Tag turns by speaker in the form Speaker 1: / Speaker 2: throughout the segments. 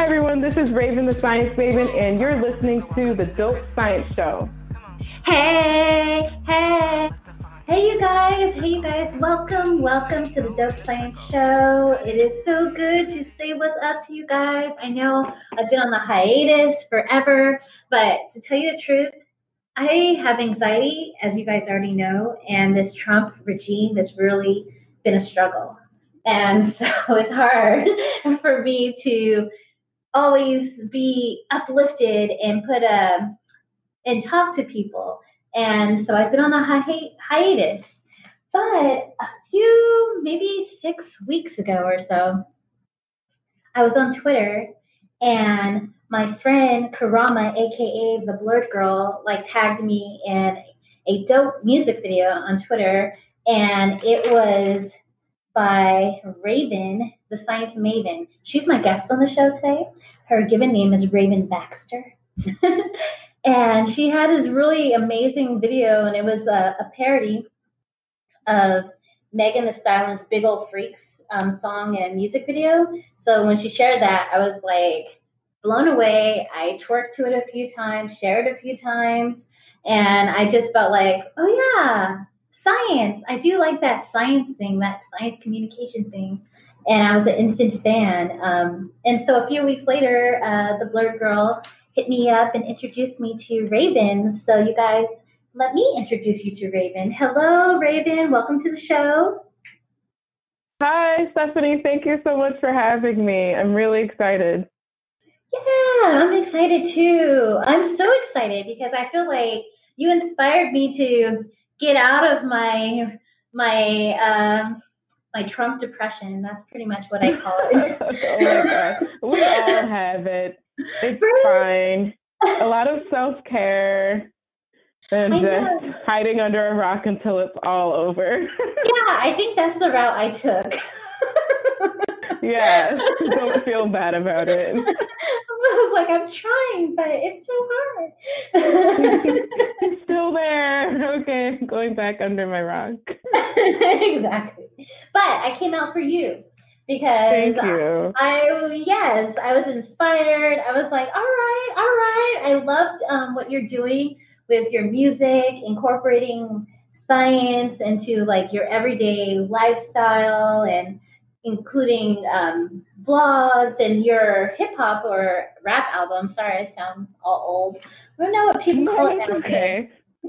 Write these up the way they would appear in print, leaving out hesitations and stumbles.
Speaker 1: Hi everyone, this is Raven the Science Maven, and you're listening to the Dope Science Show.
Speaker 2: Hey, hey, hey, you guys, welcome to the Dope Science Show. It is so good to say what's up to you guys. I know I've been on the hiatus forever, but to tell you the truth, I have anxiety, as you guys already know, and this Trump regime has really been a struggle. And so it's hard for me to always be uplifted and and talk to people. And so I've been on a hiatus. But a few, maybe 6 weeks ago or so, I was on Twitter and my friend Karama, aka the Blurred Girl, like tagged me in a dope music video on Twitter. And it was by Raven, the Science Maven. She's my guest on the show today. Her given name is Raven Baxter. And she had this really amazing video, and it was a parody of Megan Thee Stallion's Big Ol' Freaks song and music video. So when she shared that, I was like blown away. I twerked to it a few times, shared a few times, and I just felt like, oh yeah, science. I do like that science thing, that science communication thing. And I was an instant fan. And so a few weeks later, the Blurred Girl hit me up and introduced me to Raven. So you guys, let me introduce you to Raven. Hello, Raven. Welcome to the show.
Speaker 1: Hi, Stephanie. Thank you so much for having me. I'm really excited.
Speaker 2: Yeah, I'm excited too. I'm so excited because I feel like you inspired me to get out of my Trump depression. That's pretty much what I call it.
Speaker 1: Oh my God. We all have it. It's fine. A lot of self-care and just hiding under a rock until it's all over.
Speaker 2: Yeah, I think that's the route I took.
Speaker 1: Yeah, don't feel bad about it.
Speaker 2: I was like, I'm trying, but it's so hard.
Speaker 1: It's still there. Okay, going back under my rock.
Speaker 2: Exactly. But I came out for you because I was inspired. I was like, all right. I loved what you're doing with your music, incorporating science into like your everyday lifestyle and including vlogs and your hip hop or rap album. Sorry, I sound all old. I don't know what people call it now.
Speaker 1: Okay.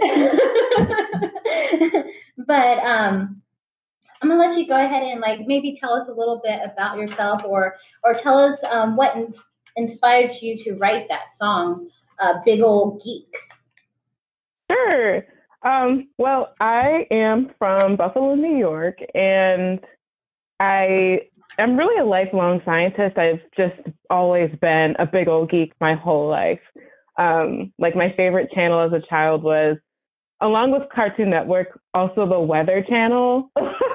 Speaker 2: But I'm gonna let you go ahead and like maybe tell us a little bit about yourself, or tell us what inspired you to write that song, "Big Ol' Geeks."
Speaker 1: Sure. Well, I am from Buffalo, New York, and I am really a lifelong scientist. I've just always been a big old geek my whole life. Like my favorite channel as a child was, along with Cartoon Network, also the Weather Channel.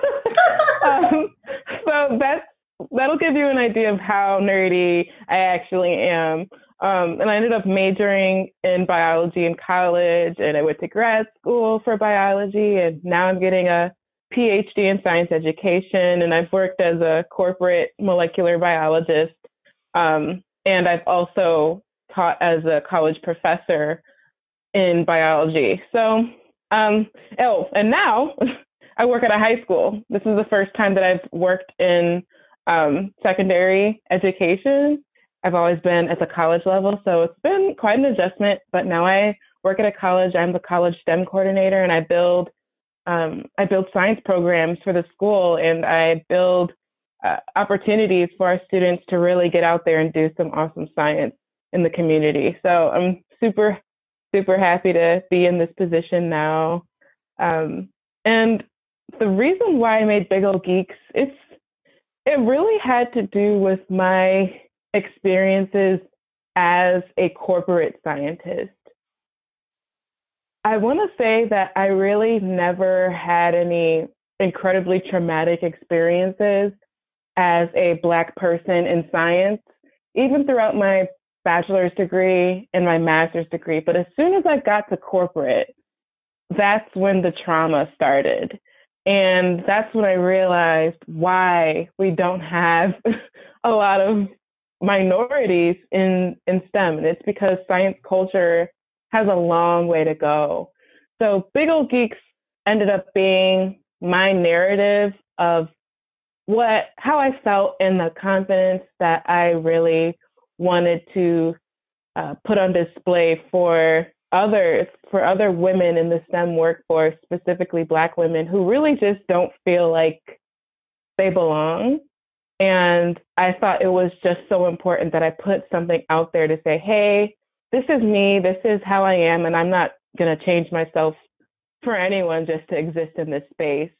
Speaker 1: So that'll give you an idea of how nerdy I actually am. And I ended up majoring in biology in college, and I went to grad school for biology, and now I'm getting a PhD in science education, and I've worked as a corporate molecular biologist, and I've also taught as a college professor in biology. So, and now I work at a high school. This is the first time that I've worked in secondary education. I've always been at the college level, so it's been quite an adjustment, but now I work at a college. I'm the college STEM coordinator, and I build science programs for the school, and I build opportunities for our students to really get out there and do some awesome science in the community. So I'm super, super happy to be in this position now. And the reason why I made Big Ol' Geeks, it really had to do with my experiences as a corporate scientist. I want to say that I really never had any incredibly traumatic experiences as a Black person in science, even throughout my bachelor's degree and my master's degree. But as soon as I got to corporate, that's when the trauma started. And that's when I realized why we don't have a lot of minorities in STEM, and it's because science culture has a long way to go. So Big Old Geeks ended up being my narrative of how I felt and the confidence that I really wanted to put on display for others, for other women in the STEM workforce, specifically Black women who really just don't feel like they belong. And I thought it was just so important that I put something out there to say, hey, this is me, this is how I am, and I'm not going to change myself for anyone just to exist in this space.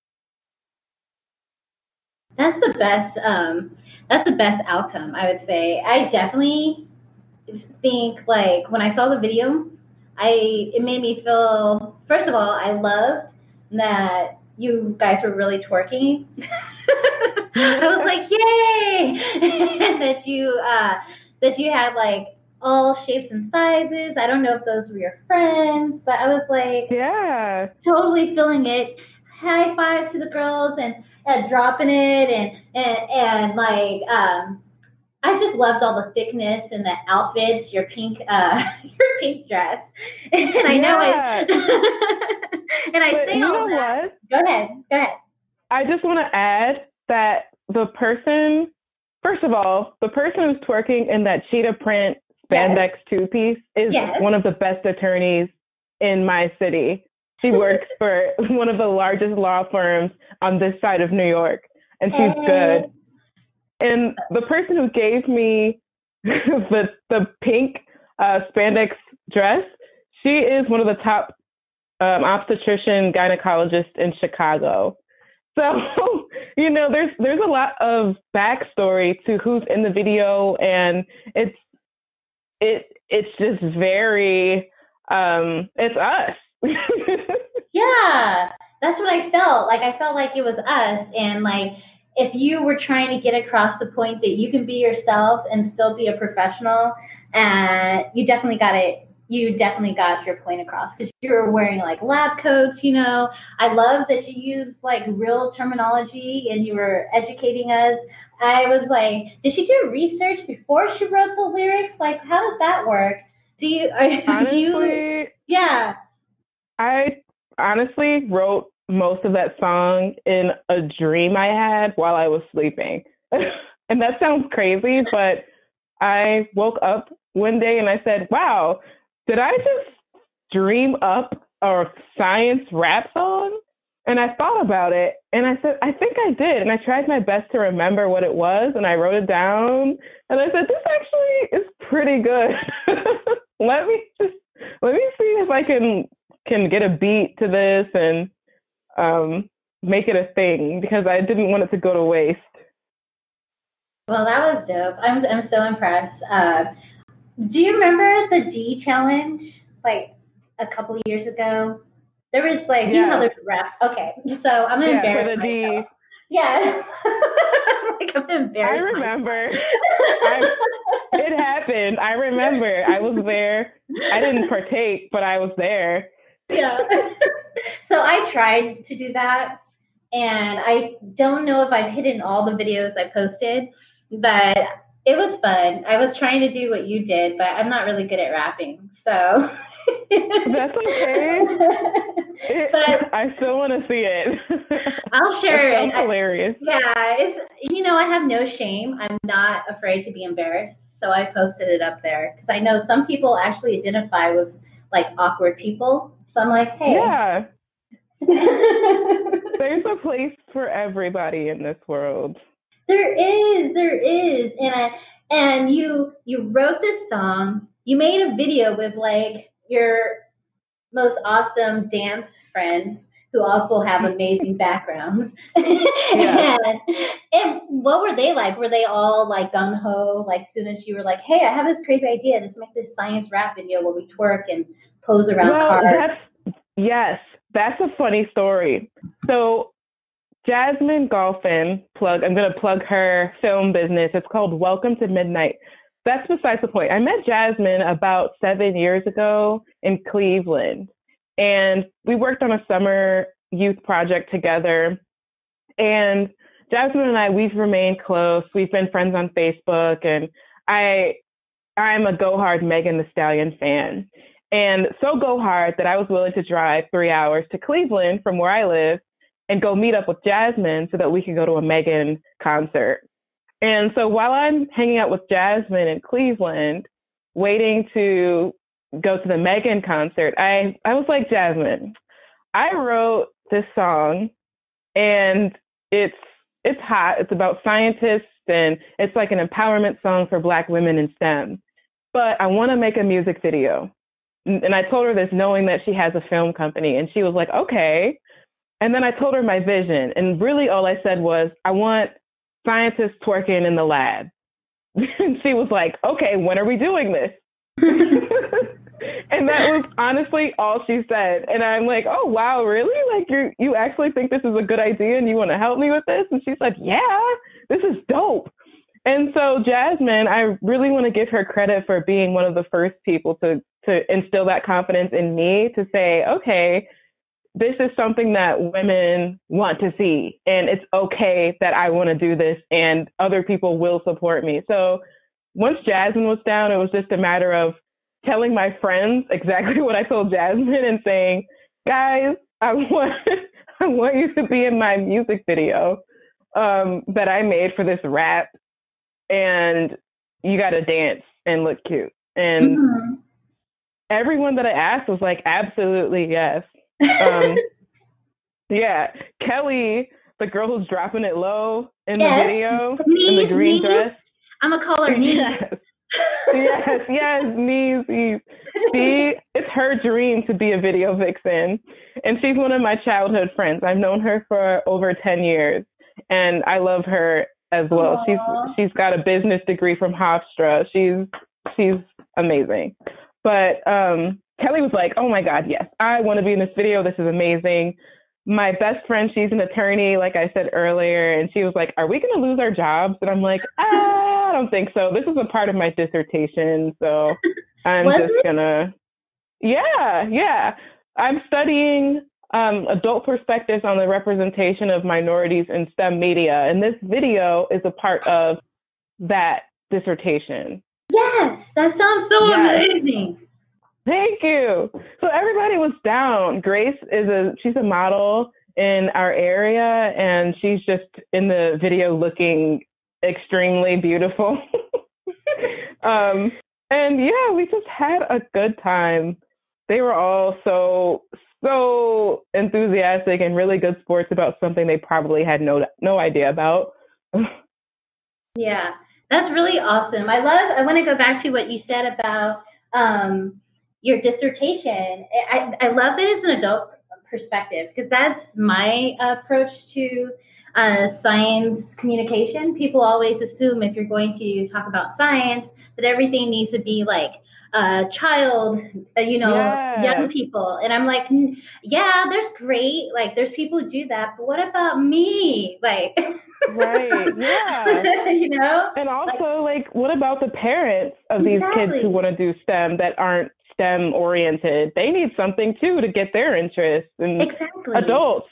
Speaker 2: That's the best. That's the best outcome, I would say. I definitely think like when I saw the video, it made me feel. First of all, I loved that you guys were really twerking. I was like, yay! that you had like all shapes and sizes. I don't know if those were your friends, but I was like,
Speaker 1: yeah,
Speaker 2: totally feeling it. High five to the girls and dropping it and like I just loved all the thickness and the outfits, your pink dress. And I know it. And I
Speaker 1: but
Speaker 2: say all that. What? Go ahead.
Speaker 1: I just want to add that first of all, the person who's twerking in that cheetah print spandex two-piece is one of the best attorneys in my city. She works for one of the largest law firms on this side of New York, and she's good. And the person who gave me the pink spandex dress, she is one of the top obstetrician gynecologists in Chicago. So, you know, there's a lot of backstory to who's in the video, and it's just very it's us.
Speaker 2: Yeah, that's what I felt. Like I felt like it was us, and like if you were trying to get across the point that you can be yourself and still be a professional, you definitely got it. You definitely got your point across because you were wearing like lab coats, you know. I love that you used like real terminology and you were educating us. I was like, did she do research before she wrote the lyrics? Like, how did that work?
Speaker 1: Honestly,
Speaker 2: yeah.
Speaker 1: I honestly wrote most of that song in a dream I had while I was sleeping. And that sounds crazy, but I woke up one day and I said, wow, did I just dream up a science rap song? And I thought about it and I said, I think I did. And I tried my best to remember what it was and I wrote it down and I said, this actually is pretty good. Let me see if I can get a beat to this and make it a thing because I didn't want it to go to waste.
Speaker 2: Well, that was dope. I'm so impressed. Do you remember the D challenge like a couple years ago? There was like, you know, there's rap. Okay, so I'm gonna embarrass myself. D. Yeah, like I'm embarrassed.
Speaker 1: I remember. It happened. I remember. I was there. I didn't partake, but I was there.
Speaker 2: Yeah. So I tried to do that, and I don't know if I've hidden all the videos I posted, but it was fun. I was trying to do what you did, but I'm not really good at rapping, so.
Speaker 1: That's okay. But I still want to see it.
Speaker 2: I'll share it.
Speaker 1: Hilarious.
Speaker 2: It's I have no shame. I'm not afraid to be embarrassed, so I posted it up there because I know some people actually identify with like awkward people. So I'm like, hey.
Speaker 1: Yeah. There's a place for everybody in this world.
Speaker 2: There is. And you wrote this song. You made a video with like your most awesome dance friends who also have amazing backgrounds.
Speaker 1: Yeah.
Speaker 2: and what were they like? Were they all like gung ho? Like soon as you were like, hey, I have this crazy idea. Let's make this science rap video where we twerk and pose around cars.
Speaker 1: That's a funny story. So Jasmine Golphin, I'm going to plug her film business. It's called Welcome to Midnight. That's besides the point. I met Jasmine about 7 years ago in Cleveland, and we worked on a summer youth project together. And Jasmine and I, we've remained close. We've been friends on Facebook, and I'm a Go Hard Megan Thee Stallion fan. And so go hard that I was willing to drive 3 hours to Cleveland from where I live and go meet up with Jasmine so that we could go to a Megan concert. And so while I'm hanging out with Jasmine in Cleveland, waiting to go to the Megan concert, I was like, Jasmine, I wrote this song and it's hot. It's about scientists and it's like an empowerment song for Black women in STEM. But I want to make a music video. And I told her this knowing that she has a film company. And she was like, okay. And then I told her my vision. And really all I said was, I want scientists twerking in the lab. And she was like, okay, when are we doing this? And that was honestly all she said. And I'm like, oh, wow, really? Like, you actually think this is a good idea and you want to help me with this? And she's like, yeah, this is dope. And so Jasmine, I really want to give her credit for being one of the first people to instill that confidence in me to say, okay, this is something that women want to see. And it's okay that I want to do this and other people will support me. So once Jasmine was down, it was just a matter of telling my friends exactly what I told Jasmine and saying, guys, I want you to be in my music video that I made for this rap. And you got to dance and look cute. And everyone that I asked was like, absolutely, yes. Yeah. Kelly, the girl who's dropping it low in the video, in the green dress.
Speaker 2: I'm going to call her Knees.
Speaker 1: Yes, Knees. It's her dream to be a video vixen. And she's one of my childhood friends. I've known her for over 10 years. And I love her as well. Aww. She's got a business degree from Hofstra. She's amazing. But Kelly was like, oh my God, yes, I want to be in this video. This is amazing. My best friend, she's an attorney, like I said earlier, and she was like, are we going to lose our jobs? And I'm like, I don't think so. This is a part of my dissertation, so I'm just gonna, yeah. I'm studying adult perspectives on the representation of minorities in STEM media. And this video is a part of that dissertation.
Speaker 2: Yes, that sounds so amazing.
Speaker 1: Thank you. So everybody was down. Grace she's a model in our area, and she's just in the video looking extremely beautiful. And yeah, we just had a good time. They were all so enthusiastic and really good sports about something they probably had no idea about.
Speaker 2: Yeah, that's really awesome. I want to go back to what you said about your dissertation. I love that it's an adult perspective, because that's my approach to science communication. People always assume if you're going to talk about science that everything needs to be like child, young people. And I'm like, yeah, there's great, like there's people who do that, but what about me? Like,
Speaker 1: right, yeah. And also, like, what about the parents of these kids who want to do STEM that aren't STEM oriented? They need something too to get their interest. And adults.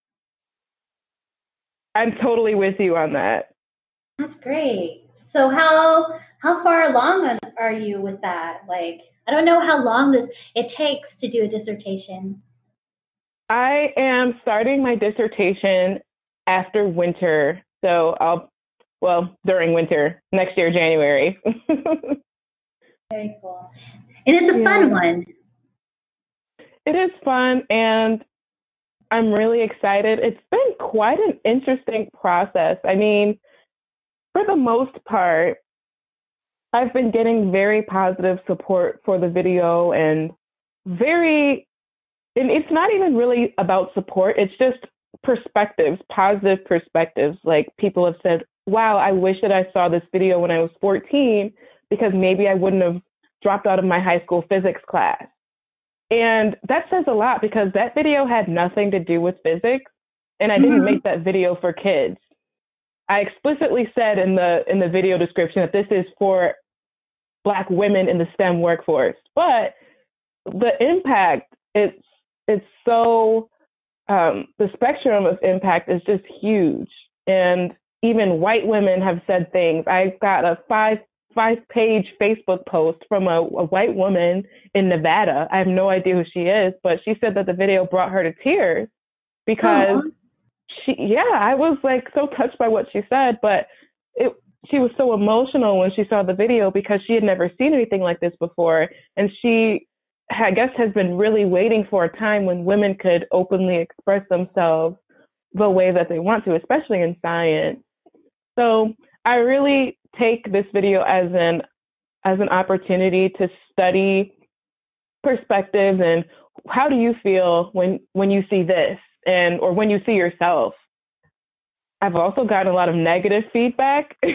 Speaker 1: I'm totally with you on that.
Speaker 2: That's great. So how far along are you with that? Like, I don't know how long it takes to do a dissertation.
Speaker 1: I am starting my dissertation after winter. So during winter, next year, January.
Speaker 2: Very cool. And it's a fun one.
Speaker 1: It is fun, and I'm really excited. It's been quite an interesting process. I mean, for the most part, I've been getting very positive support for the video, and it's not even really about support. It's just perspectives, positive perspectives. Like, people have said, wow, I wish that I saw this video when I was 14, because maybe I wouldn't have dropped out of my high school physics class. And that says a lot, because that video had nothing to do with physics, and I didn't make that video for kids. I explicitly said in the video description that this is for Black women in the STEM workforce. But the impact, it's so, the spectrum of impact is just huge. And even white women have said things. I got a five-page Facebook post from a white woman in Nevada. I have no idea who she is, but she said that the video brought her to tears because I was like so touched by what she said, but she was so emotional when she saw the video because she had never seen anything like this before. And she, I guess, has been really waiting for a time when women could openly express themselves the way that they want to, especially in science. So I really take this video as an opportunity to study perspectives and how do you feel when you see this or when you see yourself. I've also gotten a lot of negative feedback, which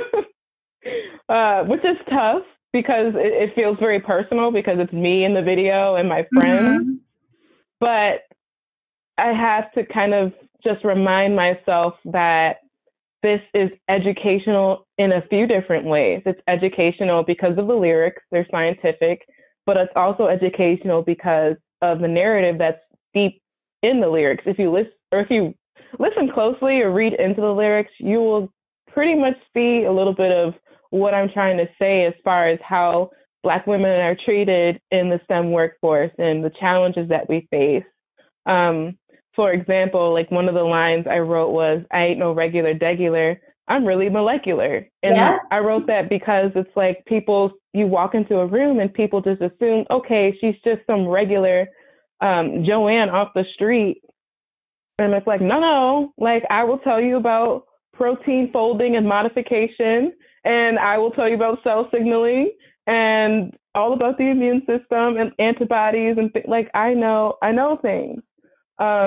Speaker 1: is tough because it feels very personal because it's me in the video and my friends. Mm-hmm. But I have to kind of just remind myself that this is educational in a few different ways. It's educational because of the lyrics, they're scientific, but it's also educational because of the narrative that's deep in the lyrics. If you listen closely or read into the lyrics, you will pretty much see a little bit of what I'm trying to say as far as how Black women are treated in the STEM workforce and the challenges that we face. For example, like one of the lines I wrote was, I ain't no regular degular, I'm really molecular. And I wrote that because it's like you walk into a room and people just assume, okay, she's just some regular Joanne off the street. And it's like, no, like I will tell you about protein folding and modification, and I will tell you about cell signaling and all about the immune system and antibodies and like I know things. So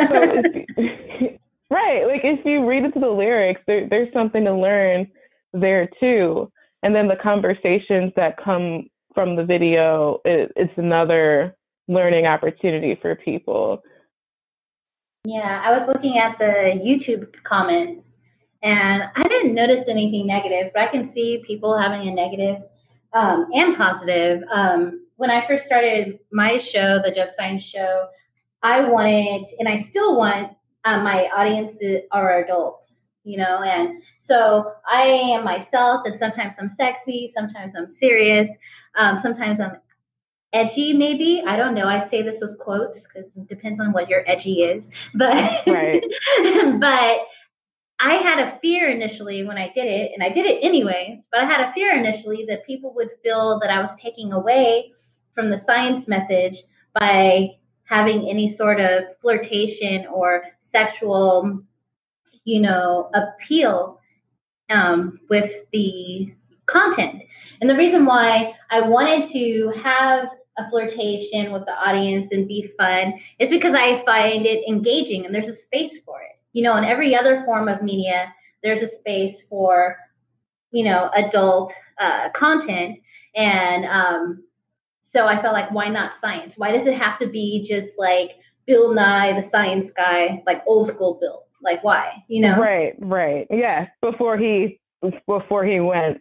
Speaker 1: right, like if you read into the lyrics, there's something to learn there too. And then the conversations that come from the video, it's another learning opportunity for people.
Speaker 2: Yeah, I was looking at the YouTube comments and I didn't notice anything negative, but I can see people having a negative and positive. When I first started my show, the Dope Science Show, I wanted, and I still want, my audience are adults, and so I am myself, and sometimes I'm sexy, sometimes I'm serious, sometimes I'm edgy, maybe. I don't know. I say this with quotes because it depends on what your edgy is. But, right. But I had a fear initially when I did it, and I did it anyways, but I had a fear initially that people would feel that I was taking away from the science message by having any sort of flirtation or sexual, appeal with the content. And the reason why I wanted to have a flirtation with the audience and be fun is because I find it engaging and there's a space for it. In every other form of media, there's a space for, adult content. And so I felt like, why not science? Why does it have to be just like Bill Nye, the science guy, like old school Bill? Like, why?
Speaker 1: Right. Yeah. Before he went,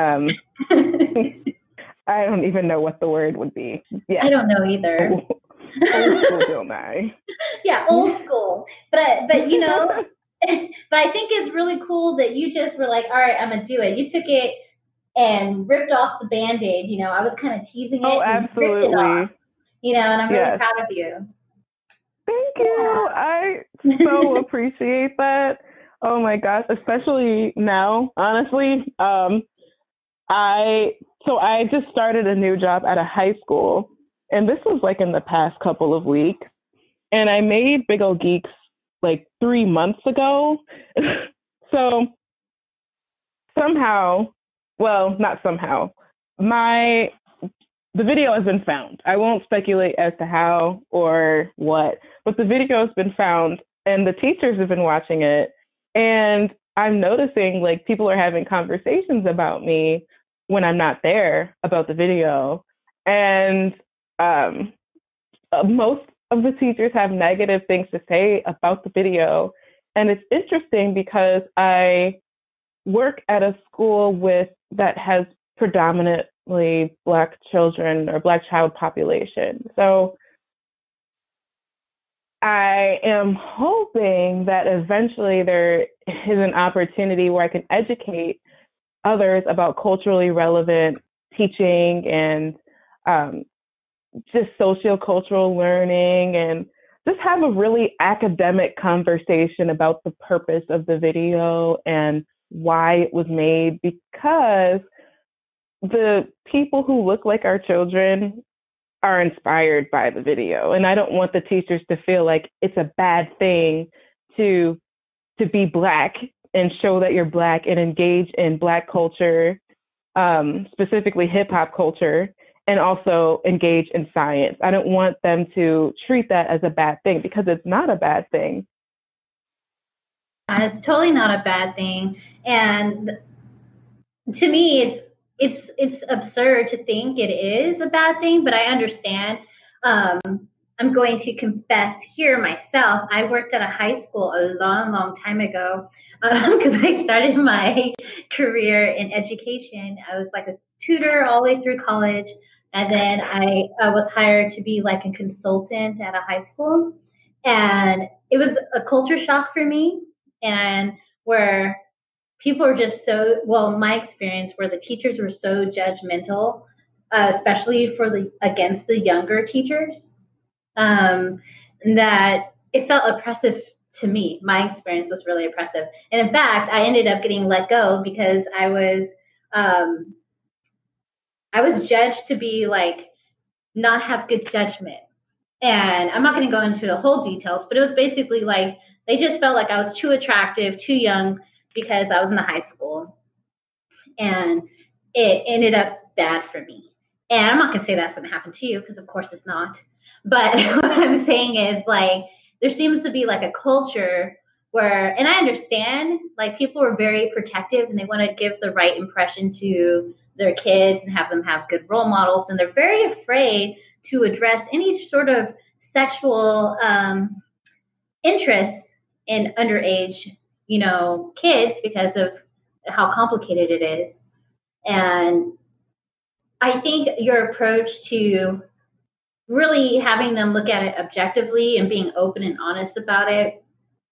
Speaker 1: I don't even know what the word would be. Yeah.
Speaker 2: I don't know either.
Speaker 1: Old school Bill Nye.
Speaker 2: Yeah, old school. But but I think it's really cool that you just were like, all right, I'm gonna do it. You took it and ripped off the Band-Aid. I was kind of teasing it.
Speaker 1: Oh, absolutely.
Speaker 2: And ripped it off, and I'm really proud of you.
Speaker 1: Thank you. I so appreciate that. Oh my gosh, especially now, honestly. I just started a new job at a high school, and this was like in the past couple of weeks, and I made Big Ol' Geeks like 3 months ago. So the video has been found. I won't speculate as to how or what, but the video has been found and the teachers have been watching it. And I'm noticing like people are having conversations about me when I'm not there about the video. And most of the teachers have negative things to say about the video. And it's interesting because I work at a school that has predominantly Black children or Black child population. So I am hoping that eventually there is an opportunity where I can educate others about culturally relevant teaching and just sociocultural learning, and just have a really academic conversation about the purpose of the video and why it was made, because the people who look like our children are inspired by the video. And I don't want the teachers to feel like it's a bad thing to be Black and show that you're Black and engage in Black culture, specifically hip hop culture, and also engage in science. I don't want them to treat that as a bad thing, because it's not a bad thing.
Speaker 2: It's totally not a bad thing. And to me, it's absurd to think it is a bad thing, but I understand. I'm going to confess here myself. I worked at a high school a long, long time ago because I started my career in education. I was like a tutor all the way through college. And then I was hired to be like a consultant at a high school. And it was a culture shock for me. And where people are just so, well, my experience where the teachers were so judgmental, especially against the younger teachers, that it felt oppressive to me. My experience was really oppressive. And in fact, I ended up getting let go because I was judged to be like, not have good judgment. And I'm not going to go into the whole details, but it was basically like, they just felt like I was too attractive, too young, because I was in the high school. And it ended up bad for me. And I'm not going to say that's going to happen to you, because of course it's not. But what I'm saying is, like, there seems to be like a culture where, and I understand, like, people are very protective and they want to give the right impression to their kids and have them have good role models. And they're very afraid to address any sort of sexual interest in underage, kids, because of how complicated it is. And I think your approach to really having them look at it objectively and being open and honest about it,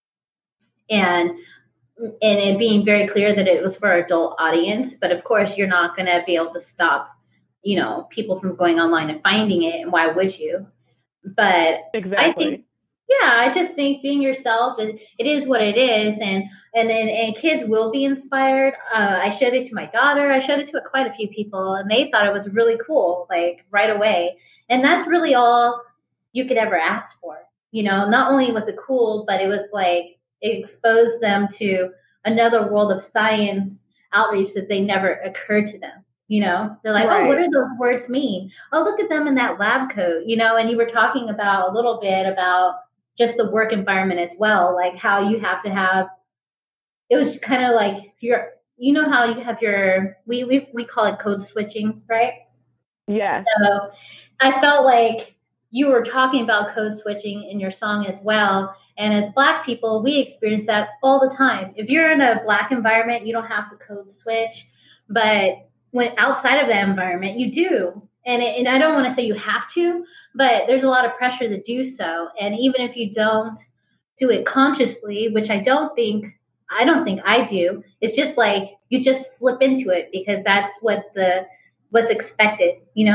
Speaker 2: and it being very clear that it was for an adult audience, but of course you're not going to be able to stop, people from going online and finding it, and why would you? But
Speaker 1: exactly.
Speaker 2: I just think being yourself, it is what it is, and kids will be inspired. I showed it to my daughter. I showed it to quite a few people, and they thought it was really cool, like right away. And that's really all you could ever ask for. Not only was it cool, but it was like it exposed them to another world of science outreach that they never occurred to them. They're like, right. Oh, what do those words mean? Oh, look at them in that lab coat, and you were talking about a little bit about just the work environment as well, like how you have to have, it was kind of like how you have we call it code switching, right?
Speaker 1: Yeah.
Speaker 2: So I felt like you were talking about code switching in your song as well. And as Black people, we experience that all the time. If you're in a Black environment, you don't have to code switch, but when outside of that environment, you do. And I don't want to say you have to, but there's a lot of pressure to do so. And even if you don't do it consciously, which I don't think I do, it's just like you just slip into it because that's what's expected,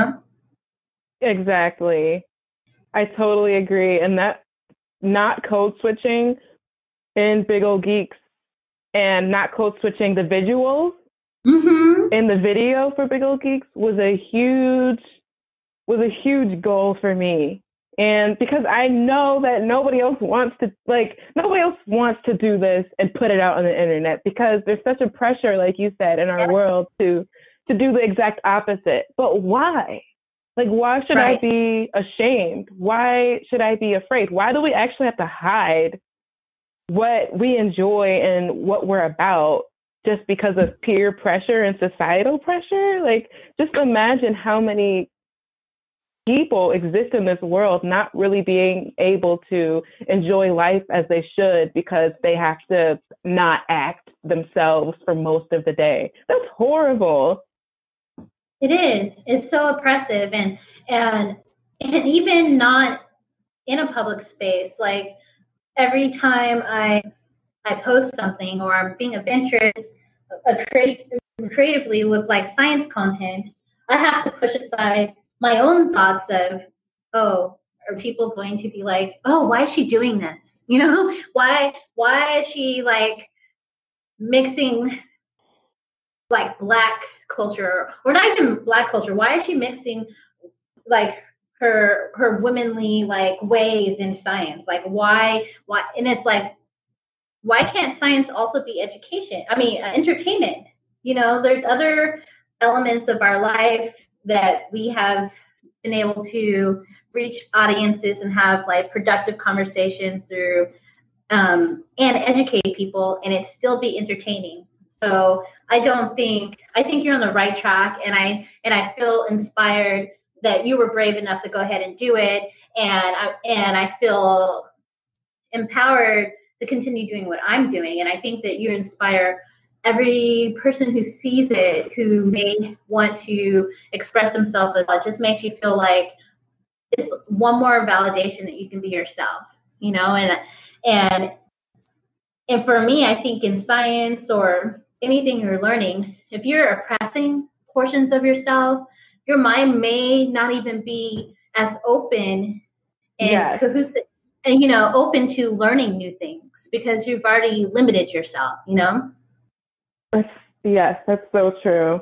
Speaker 1: Exactly. I totally agree. And that not code switching in Big Ol' Geeks and not code switching the visuals in the video for Big Ol' Geeks was a huge goal for me. And because I know that nobody else wants to do this and put it out on the internet, because there's such a pressure, like you said, in our world to do the exact opposite. But why? Like, why should I be ashamed? Why should I be afraid? Why do we actually have to hide what we enjoy and what we're about just because of peer pressure and societal pressure? Like, just imagine how many people exist in this world not really being able to enjoy life as they should because they have to not act themselves for most of the day. That's horrible.
Speaker 2: It is. It's so oppressive, and even not in a public space. Like every time I post something or I'm being adventurous, creatively with like science content, I have to push aside my own thoughts of, oh, are people going to be like, oh, why is she doing this? You know, why is she like mixing like Black culture, or not even Black culture? Why is she mixing like her womanly like ways in science? Like why? And it's like, why can't science also be education? I mean, entertainment. You know, there's other elements of our life that we have been able to reach audiences and have like productive conversations through, and educate people, and it still be entertaining. So I think you're on the right track, and I feel inspired that you were brave enough to go ahead and do it, and I feel empowered to continue doing what I'm doing. And I think that you inspire every person who sees it, who may want to express themselves. It just makes you feel like it's one more validation that you can be yourself, you know? And for me, I think in science or anything you're learning, if you're oppressing portions of yourself, your mind may not even be as open and cohesive and, you know, open to learning new things because you've already limited yourself, you know?
Speaker 1: Yes, that's so true.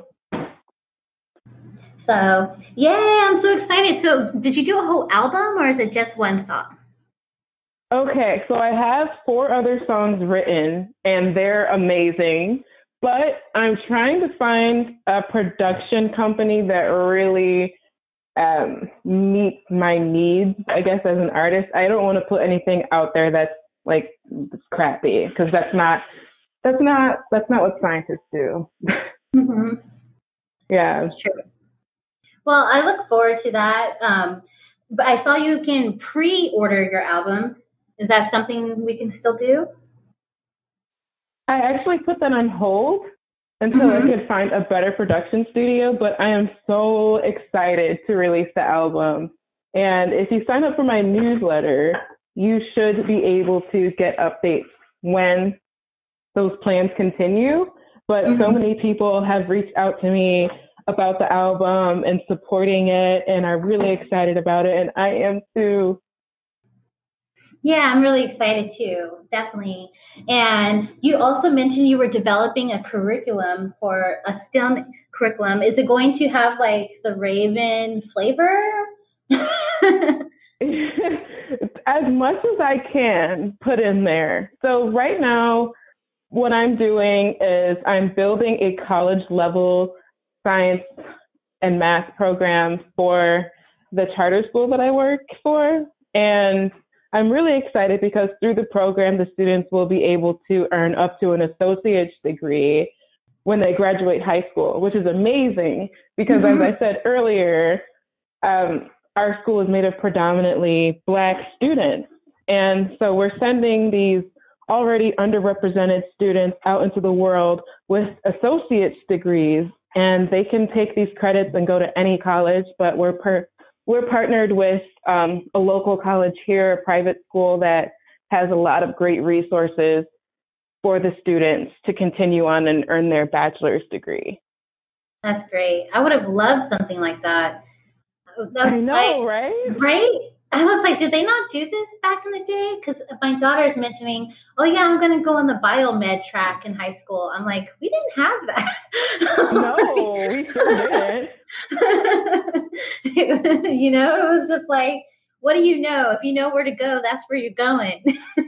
Speaker 2: So, yeah, I'm so excited. So, did you do a whole album or is it just one song?
Speaker 1: Okay, so I have 4 other songs written and they're amazing, but I'm trying to find a production company that really meets my needs, I guess, as an artist. I don't want to put anything out there that's like crappy, because that's not what scientists do.
Speaker 2: Mm-hmm.
Speaker 1: Yeah,
Speaker 2: that's true. Well, I look forward to that. But I saw you can pre-order your album. Is that something we can still do?
Speaker 1: I actually put that on hold until I could find a better production studio, but I am so excited to release the album. And if you sign up for my newsletter, you should be able to get updates when those plans continue. But so many people have reached out to me about the album and supporting it, and are really excited about it, and I am too.
Speaker 2: Yeah, I'm really excited too, definitely. And you also mentioned you were developing a curriculum for a STEM curriculum. Is it going to have like the Raven flavor?
Speaker 1: As much as I can put in there. So right now, what I'm doing is I'm building a college level science and math program for the charter school that I work for. And I'm really excited because through the program, the students will be able to earn up to an associate's degree when they graduate high school, which is amazing because as I said earlier, our school is made of predominantly Black students. And so we're sending these already underrepresented students out into the world with associate's degrees, and they can take these credits and go to any college, but we're partnered with a local college here, a private school that has a lot of great resources for the students to continue on and earn their bachelor's degree.
Speaker 2: That's great. I would have loved something like that.
Speaker 1: I know, right?
Speaker 2: Right? I was like, did they not do this back in the day? Because my daughter's mentioning, oh, yeah, I'm going to go on the biomed track in high school. I'm like, we didn't have that.
Speaker 1: No, we sure
Speaker 2: didn't. You know, it was just like, what do you know? If you know where to go, that's where you're going.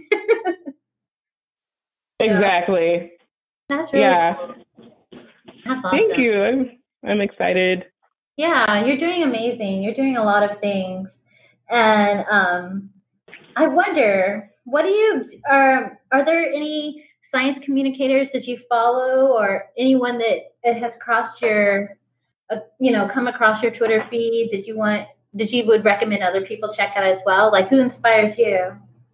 Speaker 1: Exactly.
Speaker 2: That's really cool. That's awesome.
Speaker 1: Thank you. I'm excited.
Speaker 2: Yeah, you're doing amazing. You're doing a lot of things. And I wonder, are there any science communicators that you follow or anyone that has crossed your, come across your Twitter feed that you would recommend other people check out as well? Like who inspires you?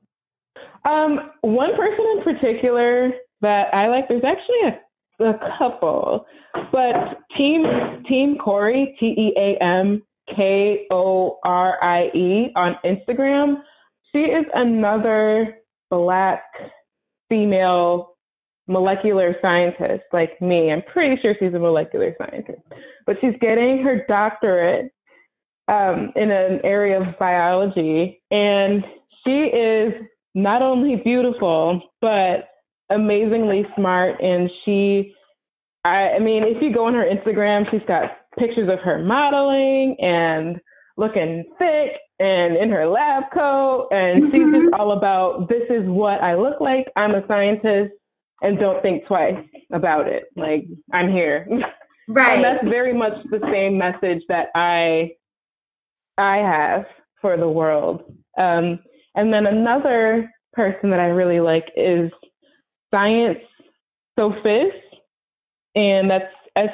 Speaker 1: One person in particular that I like, there's actually a couple, but Team Korie, TeamKorie on Instagram. she is another Black female molecular scientist like me. I'm pretty sure she's a molecular scientist, but she's getting her doctorate in an area of biology. And she is not only beautiful, but amazingly smart. And I mean, if you go on her Instagram, she's got pictures of her modeling and looking thick and in her lab coat. And she's just all about, this is what I look like. I'm a scientist and don't think twice about it. Like, I'm here.
Speaker 2: Right.
Speaker 1: And that's very much the same message that I have for the world. And then another person that I really like is Science Sophis, and that's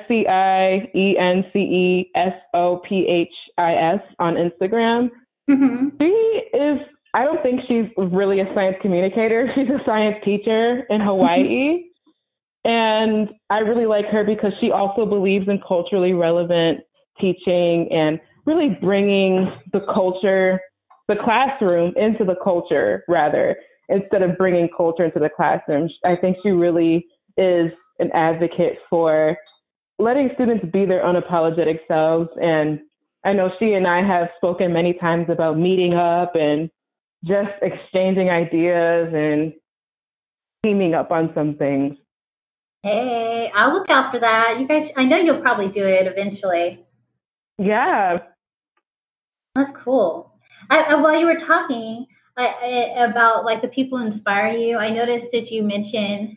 Speaker 1: ScienceSophis on Instagram. She is, I don't think she's really a science communicator. She's a science teacher in Hawaii. And I really like her because she also believes in culturally relevant teaching and really bringing the culture, the classroom into the culture, rather, instead of bringing culture into the classroom. I think she really is an advocate for letting students be their unapologetic selves. And I know she and I have spoken many times about meeting up and just exchanging ideas and teaming up on some things.
Speaker 2: Hey, I'll look out for that. You guys, I know you'll probably do it eventually.
Speaker 1: Yeah.
Speaker 2: That's cool. While you were talking about like the people who inspire you, I noticed that you mentioned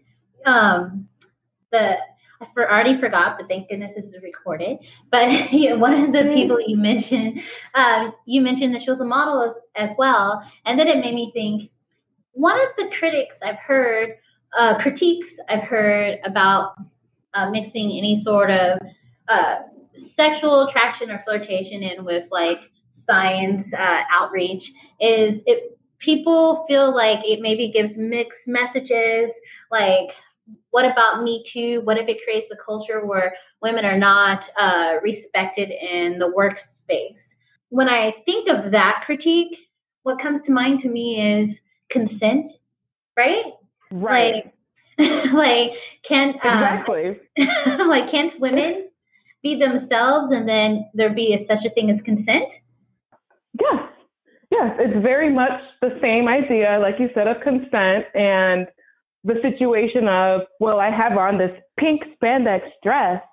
Speaker 2: I already forgot, but thank goodness this is recorded. But one of the people you mentioned that she was a model as well. And then it made me think, one of the critiques I've heard about mixing any sort of sexual attraction or flirtation in with like science outreach is people feel like it maybe gives mixed messages, like, what about Me Too? What if it creates a culture where women are not respected in the workspace? When I think of that critique, what comes to mind to me is consent, right?
Speaker 1: Right.
Speaker 2: Like can't
Speaker 1: exactly.
Speaker 2: Like, can't women be themselves and then there be such a thing as consent?
Speaker 1: Yes, it's very much the same idea, like you said, of consent and the situation of, well, I have on this pink spandex dress,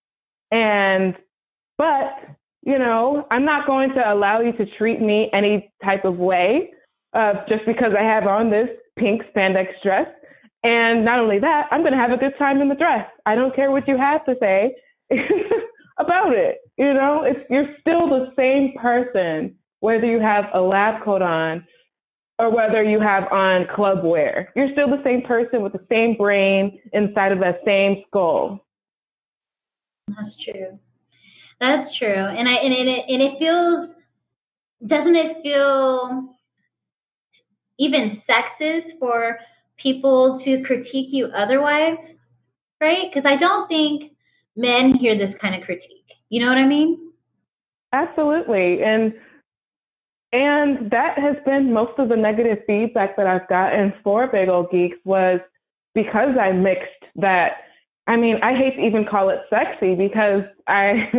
Speaker 1: but, you know, I'm not going to allow you to treat me any type of way just because I have on this pink spandex dress. And not only that, I'm going to have a good time in the dress. I don't care what you have to say about it. You know, you're still the same person, whether you have a lab coat on or whether you have on club wear. You're still the same person with the same brain inside of that same skull.
Speaker 2: That's true. That's true. And it feels, doesn't it feel even sexist for people to critique you otherwise, right? Because I don't think men hear this kind of critique. You know what I mean?
Speaker 1: Absolutely. And that has been most of the negative feedback that I've gotten for Big Ol' Geeks was because I mixed that. I mean, I hate to even call it sexy because I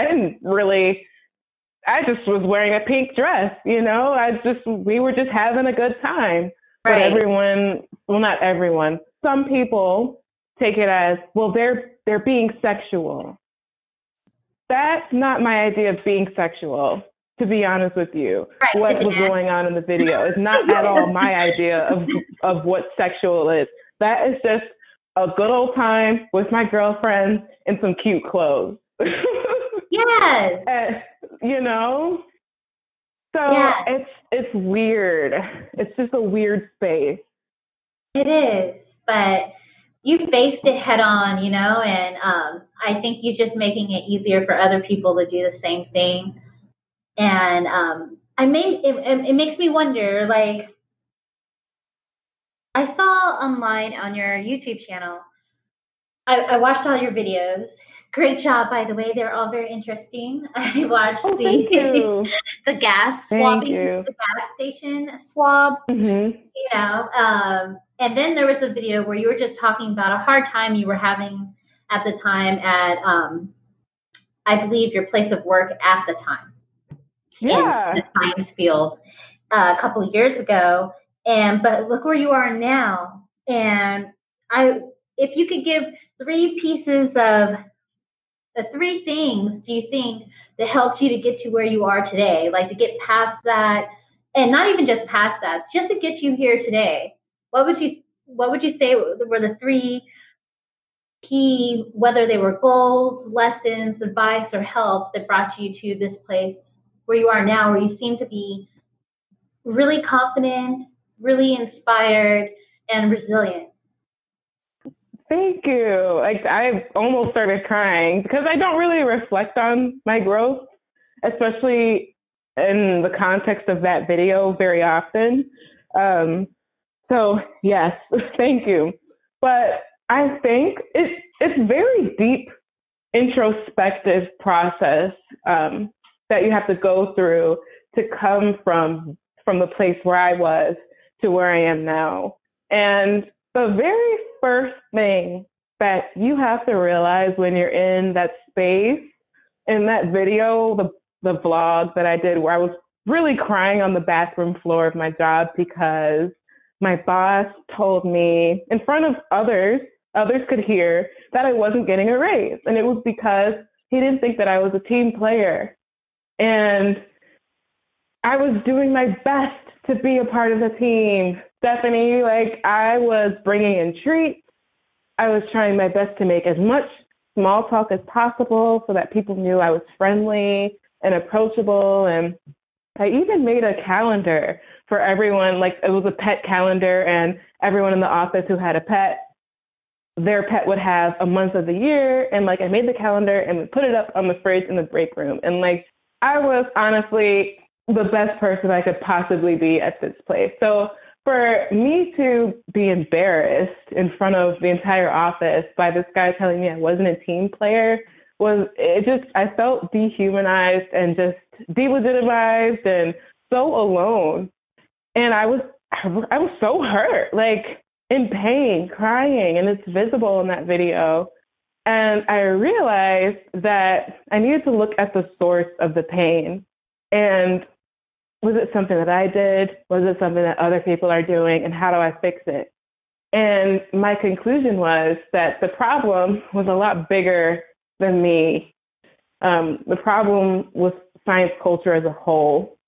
Speaker 1: just was wearing a pink dress, you know, we were just having a good time. Right. But not everyone, some people take it as, well, they're being sexual. That's not my idea of being sexual, to be honest with you. Right, what was going on in the video is not at all my idea of what sexual is. That is just a good old time with my girlfriends in some cute clothes.
Speaker 2: Yes.
Speaker 1: You know? So it's weird. It's just a weird space.
Speaker 2: It is, but you faced it head on, you know, and I think you're just making it easier for other people to do the same thing. And it makes me wonder, like, I saw online on your YouTube channel, I watched all your videos, Great job, by the way. They're all very interesting. I watched
Speaker 1: Thank you.
Speaker 2: the gas
Speaker 1: Thank
Speaker 2: swabbing,
Speaker 1: you.
Speaker 2: the gas station swab.
Speaker 1: Mm-hmm.
Speaker 2: And then there was a video where you were just talking about a hard time you were having at the time at, I believe, your place of work at the time.
Speaker 1: Yeah.
Speaker 2: In the science field a couple of years ago. But look where you are now. And if you could give three things do you think that helped you to get to where you are today, like to get past that, and not even just past that, just to get you here today, what would you say were the three key, whether they were goals, lessons, advice, or help that brought you to this place where you are now, where you seem to be really confident, really inspired, and resilient?
Speaker 1: Thank you. Like, I almost started crying because I don't really reflect on my growth, especially in the context of that video very often. So yes, thank you. But I think it's very deep introspective process that you have to go through to come from the place where I was to where I am now. And the very first thing that you have to realize when you're in that space, in that video, the vlog that I did where I was really crying on the bathroom floor of my job because my boss told me in front of others could hear, that I wasn't getting a raise. And it was because he didn't think that I was a team player. And I was doing my best to be a part of the team. Stephanie, like, I was bringing in treats. I was trying my best to make as much small talk as possible so that people knew I was friendly and approachable. And I even made a calendar for everyone. Like, it was a pet calendar, and everyone in the office who had a pet, their pet would have a month of the year. And like, I made the calendar and we put it up on the fridge in the break room. And like, I was honestly the best person I could possibly be at this place. So for me to be embarrassed in front of the entire office by this guy telling me I wasn't a team player I felt dehumanized and just delegitimized and so alone. And I was so hurt, like in pain, crying, and it's visible in that video. And I realized that I needed to look at the source of the pain. And was it something that I did? Was it something that other people are doing? And how do I fix it? And my conclusion was that the problem was a lot bigger than me. The problem was science culture as a whole.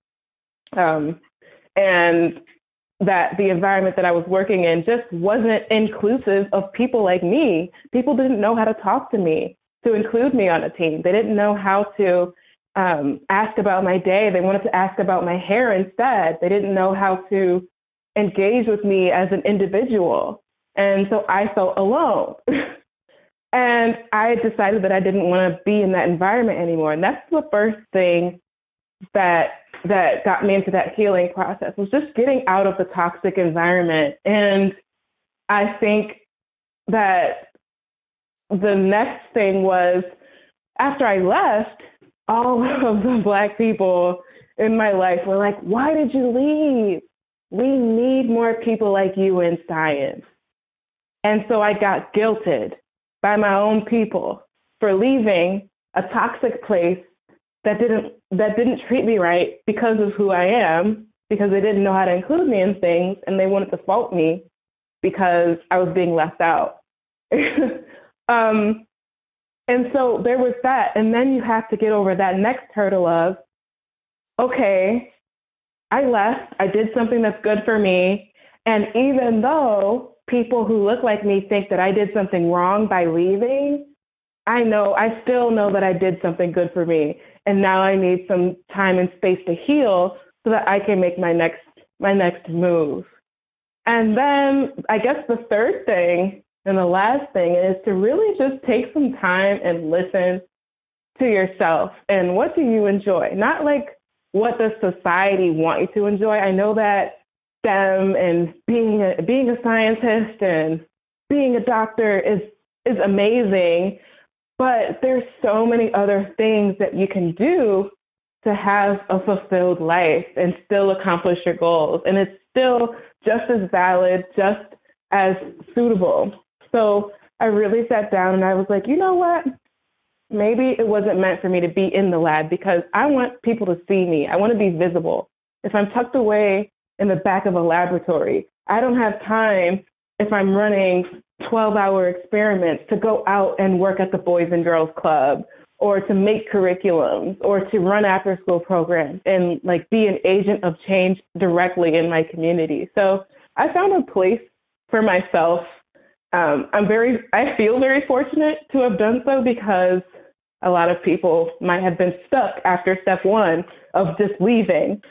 Speaker 1: And that the environment that I was working in just wasn't inclusive of people like me. People didn't know how to talk to me, to include me on a team. They didn't know how to ask about my day. They wanted to ask about my hair instead. They didn't know how to engage with me as an individual. And so I felt alone. And I decided that I didn't want to be in that environment anymore. And that's the first thing that got me into that healing process, was just getting out of the toxic environment. And I think that the next thing was, after I left, all of the Black people in my life were like, why did you leave? We need more people like you in science. And so I got guilted by my own people for leaving a toxic place that didn't treat me right because of who I am, because they didn't know how to include me in things, and they wanted to fault me because I was being left out. And so there was that. And then you have to get over that next hurdle of, okay, I left, I did something that's good for me. And even though people who look like me think that I did something wrong by leaving, I still know that I did something good for me. And now I need some time and space to heal so that I can make my next move. And then I guess the third thing and the last thing is to really just take some time and listen to yourself. And what do you enjoy? Not like what does society want you to enjoy. I know that STEM and being a scientist and being a doctor is amazing. but there's so many other things that you can do to have a fulfilled life and still accomplish your goals. And it's still just as valid, just as suitable. So I really sat down and I was like, you know what? Maybe it wasn't meant for me to be in the lab because I want people to see me. I want to be visible. If I'm tucked away in the back of a laboratory, I don't have time if I'm running 12-hour experiments to go out and work at the Boys and Girls Club or to make curriculums or to run after school programs and like be an agent of change directly in my community. So I found a place for myself. I feel very fortunate to have done so because a lot of people might have been stuck after step one of just leaving.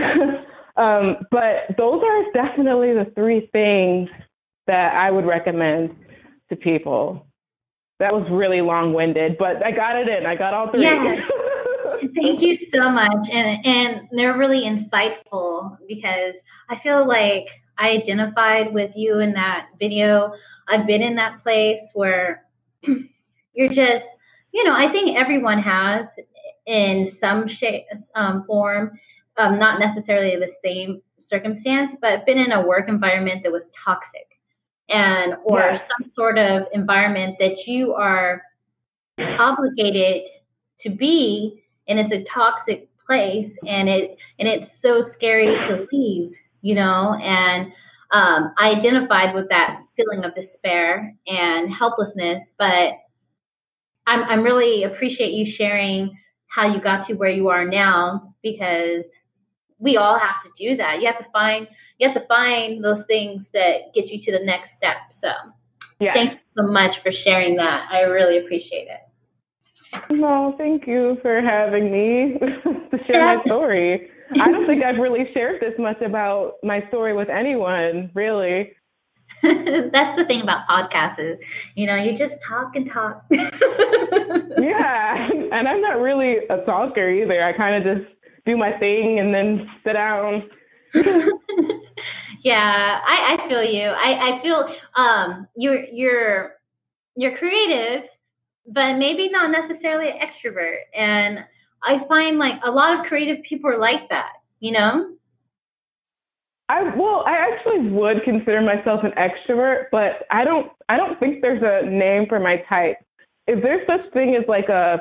Speaker 1: But those are definitely the three things that I would recommend to people. That was really long-winded, but I got it in. I got all three.
Speaker 2: Yeah. Thank you so much. And they're really insightful because I feel like I identified with you in that video. I've been in that place where you're just, I think everyone has in some shape, form, not necessarily the same circumstance, but been in a work environment that was toxic or some sort of environment that you are obligated to be, and it's a toxic place, and it's so scary to leave, and I identified with that feeling of despair and helplessness, but I'm really appreciate you sharing how you got to where you are now, because we all have to do that. You have to find those things that get you to the next step. So thank you so much for sharing that. I really appreciate it.
Speaker 1: No, thank you for having me to share my story. I don't think I've really shared this much about my story with anyone, really.
Speaker 2: That's the thing about podcasts is, you just talk and talk.
Speaker 1: Yeah, and I'm not really a talker either. I kind of just do my thing and then sit down.
Speaker 2: Yeah, I feel you. I feel you're creative, but maybe not necessarily an extrovert. And I find like a lot of creative people are like that,
Speaker 1: I actually would consider myself an extrovert, but I don't think there's a name for my type. Is there such thing as like a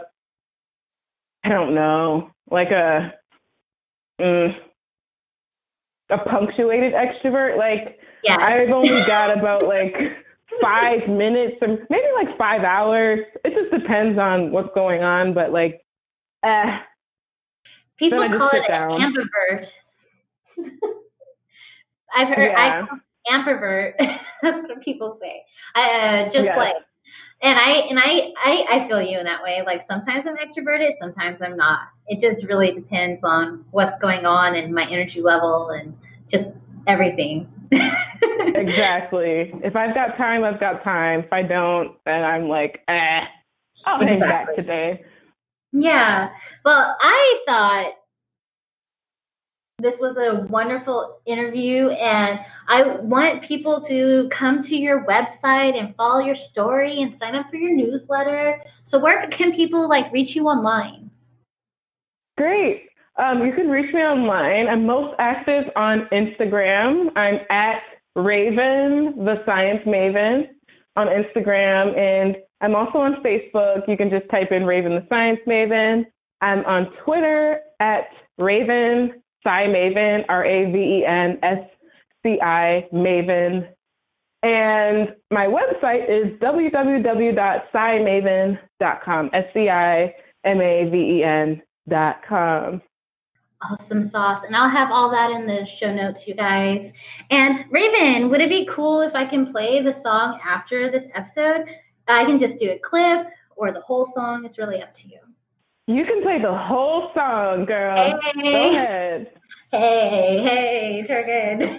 Speaker 1: punctuated extrovert? Like, yes. I've only got about like 5 minutes or maybe like 5 hours. It just depends on what's going on, but like,
Speaker 2: people call it an ambivert. I've heard I call it ambivert. That's what people say. And I feel you in that way. Like sometimes I'm extroverted, sometimes I'm not. It just really depends on what's going on and my energy level and just everything.
Speaker 1: Exactly. If I've got time, I've got time. If I don't, then I'm like, I'll hang back today.
Speaker 2: Yeah. Well, I thought this was a wonderful interview, and I want people to come to your website and follow your story and sign up for your newsletter. So where can people reach you online?
Speaker 1: Great. You can reach me online. I'm most active on Instagram. I'm at Raven, the Science Maven on Instagram. And I'm also on Facebook. You can just type in Raven, the Science Maven. I'm on Twitter at Raven Sci Maven, RAVENSCI Maven. And my website is www.scimaven.com, SCIMAVEN.com.
Speaker 2: Awesome sauce. And I'll have all that in the show notes, you guys. And Raven, would it be cool if I can play the song after this episode? I can just do a clip or the whole song. It's really up to you.
Speaker 1: You can play the whole song, girl.
Speaker 2: Hey.
Speaker 1: Go ahead.
Speaker 2: Hey, Turkin.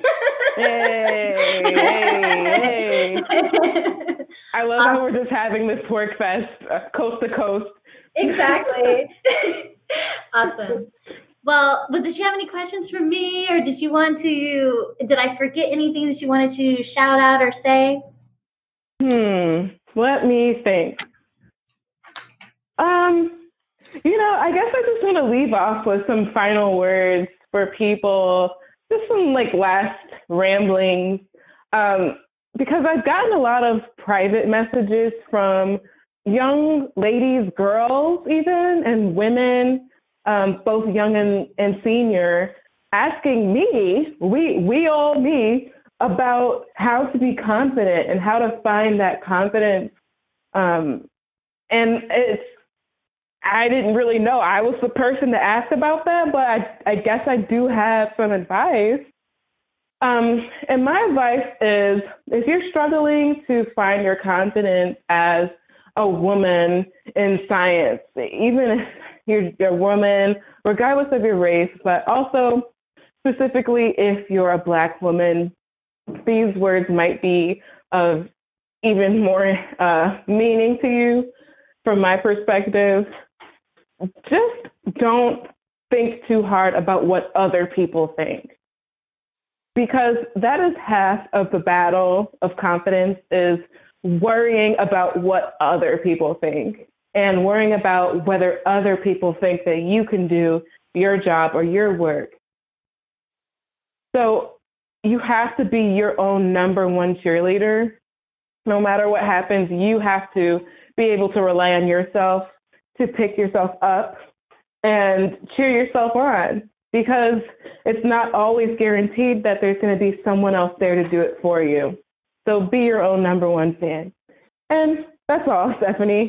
Speaker 1: Hey. I love how we're just having this twerk fest, coast to coast.
Speaker 2: Exactly. Awesome. Well, did you have any questions for me, or did I forget anything that you wanted to shout out or say?
Speaker 1: Let me think. I guess I just want to leave off with some final words for people, just some like last ramblings, because I've gotten a lot of private messages from young ladies, girls even, and women, both young and senior, asking me, about how to be confident and how to find that confidence. And I didn't really know I was the person to ask about that, but I guess I do have some advice. And my advice is, if you're struggling to find your confidence as a woman in science, even if you're a woman, regardless of your race, but also specifically if you're a Black woman, these words might be of even more meaning to you from my perspective. Just don't think too hard about what other people think, because that is half of the battle of confidence, is worrying about what other people think and worrying about whether other people think that you can do your job or your work. So you have to be your own number one cheerleader. No matter what happens, you have to be able to rely on yourself to pick yourself up and cheer yourself on, because it's not always guaranteed that there's going to be someone else there to do it for you. So be your own number one fan. And that's all, Stephanie.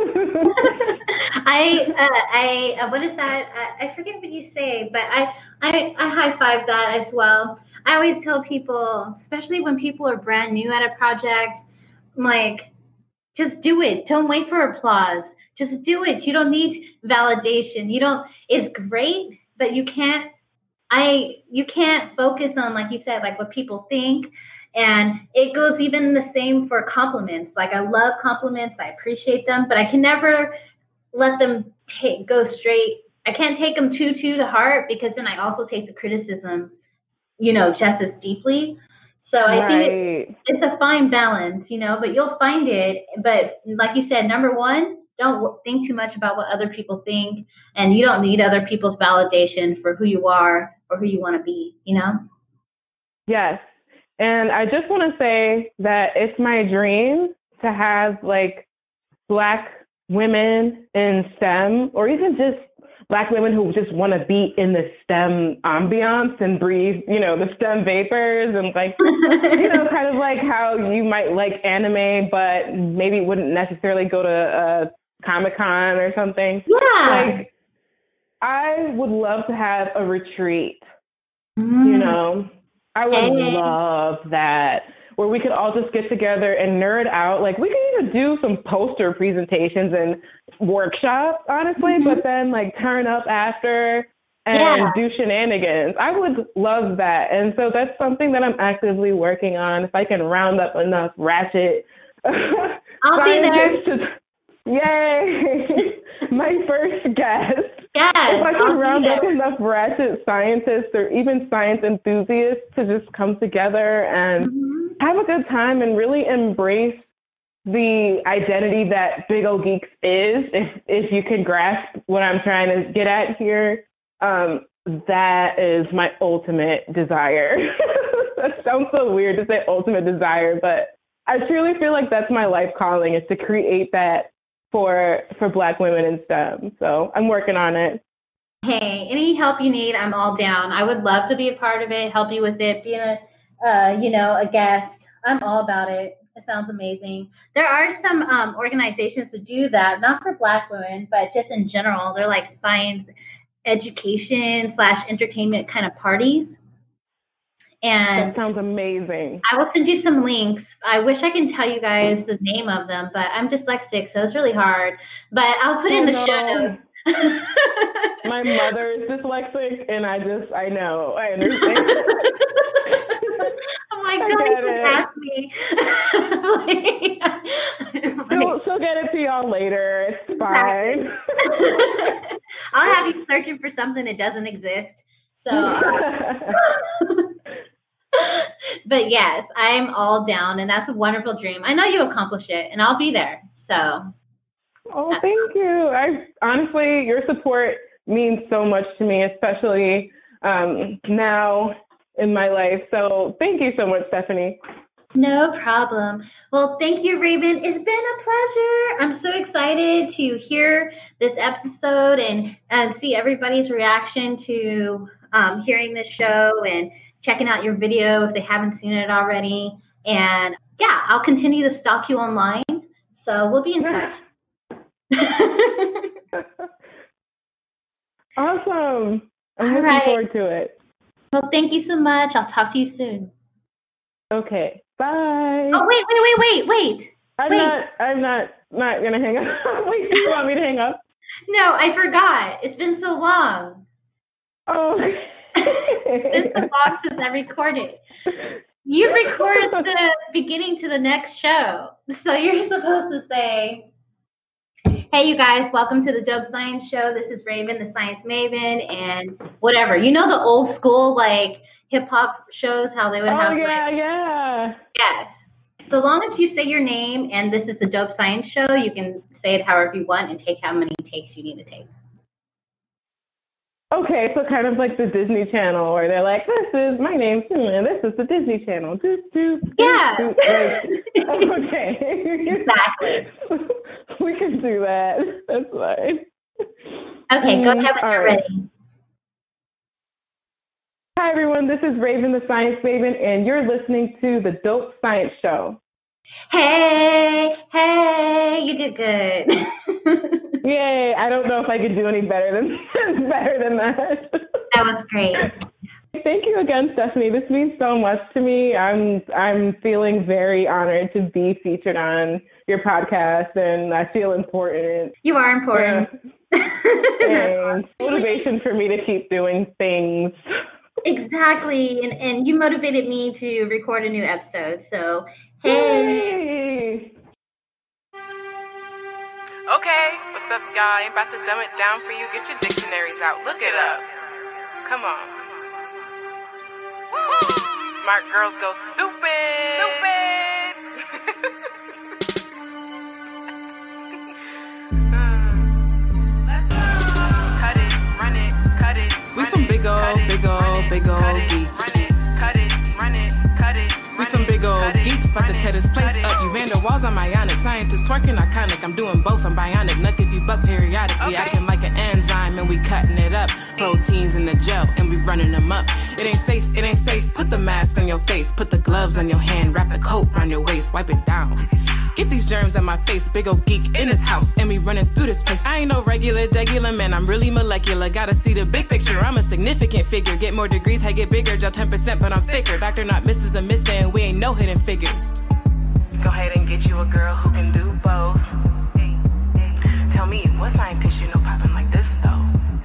Speaker 2: What is that? I forget what you say, but I high five that as well. I always tell people, especially when people are brand new at a project, I'm like, just do it. Don't wait for applause. Just do it. You don't need validation. It's great, but you can't focus on, like you said, like what people think. And it goes even the same for compliments. Like, I love compliments. I appreciate them, but I can never let them go straight. I can't take them too to heart, because then I also take the criticism, just as deeply. So I think it's a fine balance, but you'll find it. But like you said, number one, don't think too much about what other people think, and you don't need other people's validation for who you are or who you want to be,
Speaker 1: Yes. And I just want to say that it's my dream to have like Black women in STEM, or even just Black women who just want to be in the STEM ambiance and breathe, the STEM vapors, and like, kind of like how you might like anime, but maybe wouldn't necessarily go to a Comic-Con or something.
Speaker 2: Yeah.
Speaker 1: Like, I would love to have a retreat, I would love that, where we could all just get together and nerd out. Like, we could even do some poster presentations and workshops, honestly, but then like turn up after and do shenanigans. I would love that. And so that's something that I'm actively working on. If I can round up enough ratchet
Speaker 2: I'll be there.
Speaker 1: Yay! My first guest.
Speaker 2: Yes,
Speaker 1: if I can round up enough ratchet scientists or even science enthusiasts to just come together and have a good time and really embrace the identity that Big O Geeks is, if you can grasp what I'm trying to get at here, that is my ultimate desire. That sounds so weird to say ultimate desire, but I truly feel like that's my life calling, is to create that for Black women in STEM. So I'm working on it.
Speaker 2: Hey, any help you need, I'm all down. I would love to be a part of it, help you with it, being a guest. I'm all about it. It sounds amazing. There are some organizations that do that, not for Black women, but just in general. They're like science education / entertainment kind of parties. And
Speaker 1: that sounds amazing.
Speaker 2: I will send you some links. I wish I can tell you guys the name of them, but I'm dyslexic, so it's really hard. But I'll put it in the show notes.
Speaker 1: My mother is dyslexic, and I know. I understand.
Speaker 2: Oh my God, you can ask me.
Speaker 1: She'll get it to y'all later. It's fine.
Speaker 2: I'll have you searching for something that doesn't exist. So, but yes, I'm all down, and that's a wonderful dream. I know you accomplish it, and I'll be there. So
Speaker 1: Oh, thank you. Honestly, your support means so much to me, especially now in my life. So thank you so much, Stephanie.
Speaker 2: No problem. Well, thank you, Raven. It's been a pleasure. I'm so excited to hear this episode and see everybody's reaction to hearing this show and checking out your video if they haven't seen it already. And yeah, I'll continue to stalk you online. So we'll be in touch.
Speaker 1: Awesome. I'm looking forward to it.
Speaker 2: Well, thank you so much. I'll talk to you soon.
Speaker 1: Okay. Bye.
Speaker 2: Oh, wait.
Speaker 1: I'm not gonna hang up. Wait, do you want me to hang up?
Speaker 2: No, I forgot. It's been so long.
Speaker 1: Oh.
Speaker 2: It's been so long since I recorded. You record the beginning to the next show. So you're supposed to say, hey, you guys, welcome to the Dope Science Show. This is Raven, the Science Maven, and whatever. You know the old school, like, hip-hop shows, how they would have...
Speaker 1: Oh, yeah.
Speaker 2: Yes. So long as you say your name and this is the Dope Science Show, you can say it however you want and take how many takes you need to take.
Speaker 1: Okay, so kind of like the Disney Channel where they're like, this is my name, and this is the Disney Channel.
Speaker 2: Yeah.
Speaker 1: Okay.
Speaker 2: Exactly.
Speaker 1: We can do that. That's fine.
Speaker 2: Okay, go ahead when you're ready.
Speaker 1: Hi, everyone. This is Raven, the Science Maven, and you're listening to the Dope Science Show.
Speaker 2: Hey, you did good.
Speaker 1: Yay. I don't know if I could do any better than that.
Speaker 2: That was great.
Speaker 1: Thank you again, Stephanie. This means so much to me. I'm feeling very honored to be featured on your podcast, and I feel important.
Speaker 2: You are important.
Speaker 1: And motivation for me to keep doing things.
Speaker 2: Exactly. And you motivated me to record a new episode. So, hey.
Speaker 3: Okay, what's up, y'all? I'm about to dumb it down for you. Get your dictionaries out. Look it up. Come on. Smart girls go stupid. Cut it, run it, cut it.
Speaker 4: We some big old geeks. We some big old geeks, about to tear this place up. You Vander Walls, I'm ionic. Scientist twerking, iconic. I'm doing both, I'm bionic. Nuck if you buck periodically. Acting like an enzyme and we cutting it up. Proteins in the gel and we running them up. It ain't safe. Put the mask on your face. Put the gloves on your hand. Wrap the coat around your waist. Wipe it down. Get these germs in my face, big old geek in this house, and we running through this place. I ain't no regular man, I'm really molecular. Gotta see the big picture, I'm a significant figure. Get more degrees, I get bigger, gel 10%, but I'm thicker. Doctor not Mrs. and Mister, and we ain't no hidden figures.
Speaker 3: Go ahead and get you a girl who can do both. Tell me, what scientist you know popping like this, though?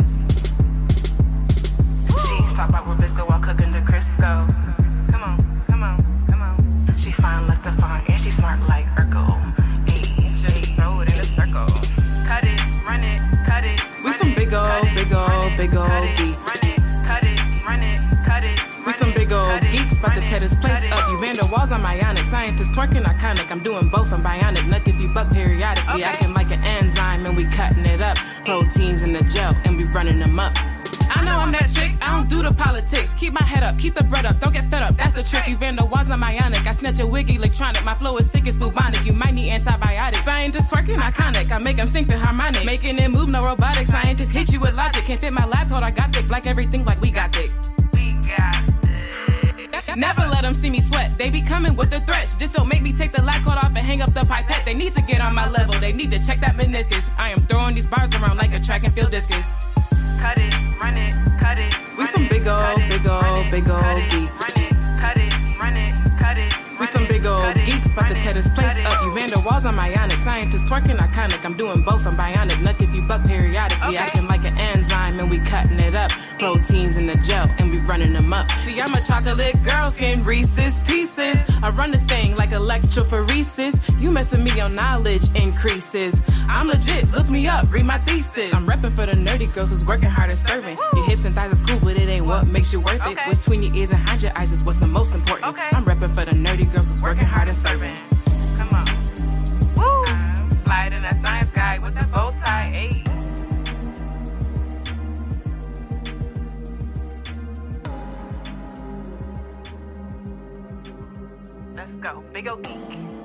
Speaker 3: She talk about Rubisco while cooking the Crisco. Come on. She fine, looks a fine, and she smart like Urkel. Just throw it in a circle. Cut it, run it, cut it.
Speaker 4: We some big old geeks.
Speaker 3: Run it.
Speaker 4: We some big old geeks, about to tear this place up. You Vander Walls, I'm ionic. Scientist twerking, iconic. I'm doing both, I'm bionic. Nuck if you buck periodically. Acting like an enzyme and we cutting it up. Proteins in the gel and we running them up. I know I'm that chick, I don't do the politics. Keep my head up, keep the bread up, don't get fed up. That's the trick, you Vander Walls, I'm ionic. I snatch a wiggy electronic, my flow is sick as bubonic. You might need antibiotics. Scientist twerking, iconic. I make them sync the harmonic. Making it move, no robotics. Scientists hit you with logic. Can't fit my lab coat, I got thick. Like everything, like we got thick. Never let them see me sweat. They be coming with the threats. Just don't make me take the lab coat off and hang up the pipette. They need to get on my level. They need to check that meniscus. I am throwing these bars around like a track and field discus.
Speaker 3: Cut it, run it, cut it.
Speaker 4: We some big old geeks.
Speaker 3: Run it.
Speaker 4: We some big old geeks, about to tear this place up. You Vander Walls, I'm ionic. Scientist twerking, iconic. I'm doing both, I'm bionic. Nuck if you buck periodically. Acting like an enzyme and we cutting it up. Proteins in the gel and we running them up. See, I'm a chocolate girl, skin Reese's Pieces. I run this thing like electrophoresis. You mess with me, your knowledge increases. I'm legit, look me up, read my thesis. I'm repping for the nerdy girls who's working hard and serving. Your hips and thighs is cool, but it ain't what makes you worth it. What's between your ears and behind your eyes is what's the most important. I'm repping for the nerdy girls who's working hard and serving.
Speaker 3: Come on. Woo! Slide in that science guy with the Let's go. Big ol' geek.